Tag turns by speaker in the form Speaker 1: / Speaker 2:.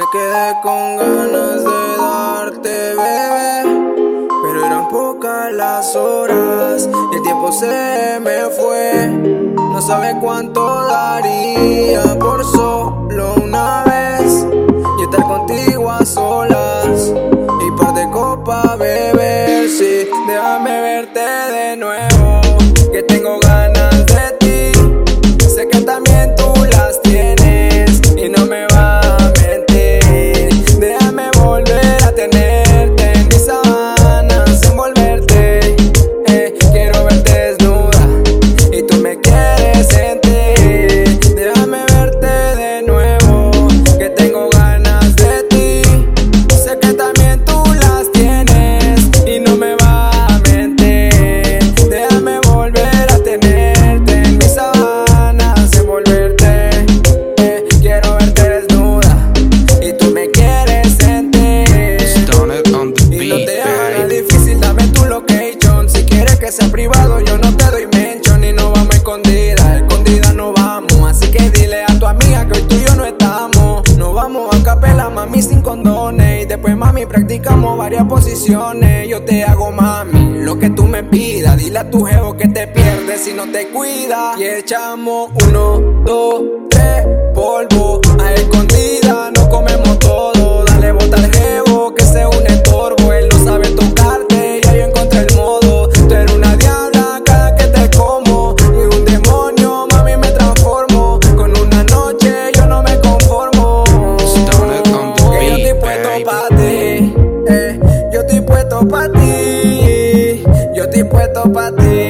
Speaker 1: quedé con ganas de darte, bebé, pero eran pocas las horas y el tiempo se me fue. No sabe cuánto daría por solo una vez y estar contigo a solas y par de copas beber. Sí, déjame verte de nuevo, que tengo ganas de ti. Sé que también tú las tienes y no me va a mentir. Déjame volver a tenerte en mis sábanas, envolverte. Quiero verte desnuda y tú me quieres sentir. Déjame verte de nuevo, que tengo ganas de ti. Sé que también tú las tienes y no me va a mentir. Déjame volver a tenerte en mis sábanas, envolverte. Quiero verte desnuda y tú me quieres sentir.
Speaker 2: Stoner on the
Speaker 1: Y no
Speaker 2: beat,
Speaker 1: te hagas
Speaker 2: baby.
Speaker 1: difícil, dame tu location. Si quieres que sea privado, yo no te doy mention. Y no vamos escondida no vamos. Así que dile a tu amiga que hoy tú y yo no estamos. Nos vamos a capela, mami, sin condones. Y después, mami, practicamos varias posiciones. Yo te hago, mami, lo que tú me pidas. Dile a tu jevo que te pierdes si no te cuida. Y echamos 1, 2, 3, polvo a escondida. Nos comemos todo, dale bota al jevo que se un estorbo. Él no sabe tocarte, ya yo encontré el modo. Tú eres una diabla cada que te como y un demonio, mami, me transformo. Con una noche yo no me conformo.
Speaker 2: Stoner on the
Speaker 1: Que yo estoy
Speaker 2: beat,
Speaker 1: puesto
Speaker 2: baby.
Speaker 1: pa' ti, yo estoy puesto pa' ti, yo estoy puesto pa' ti.